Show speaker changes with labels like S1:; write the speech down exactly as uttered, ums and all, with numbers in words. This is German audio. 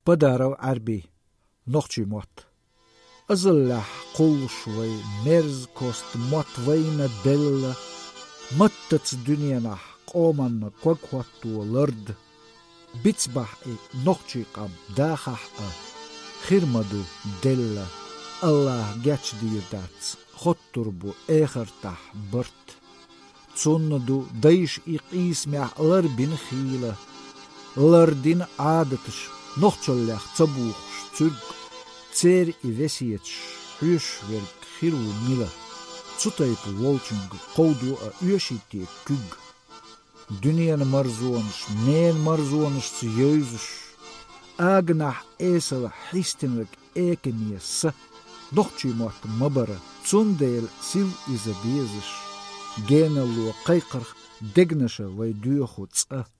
S1: Padarau arbi, nochtji mot. Azallah qulshway merz kost mot wayna della, mattats dunyanah qoman quaquatu lard. Bitsbah e nochtji qab dakhah a, khirmadu della, Allah gatchdirdats, khotturbu egertah burt. Zonnadu daish iqis me'ah larbin khila, lardin aadatish, nochtjallach zabuchsh zurg. Cer i vesietš, huiswerk giru mila, zutaipu wolchung, qoudu a uashitie kug. Dunyan marzoonish, neen marzoonish zu jeuzish, agnach esel histinwek ekenies, nochtjimot mabara, zundeel sil isabezish, genelu qaiqarch, degnashe way duurgoeds a.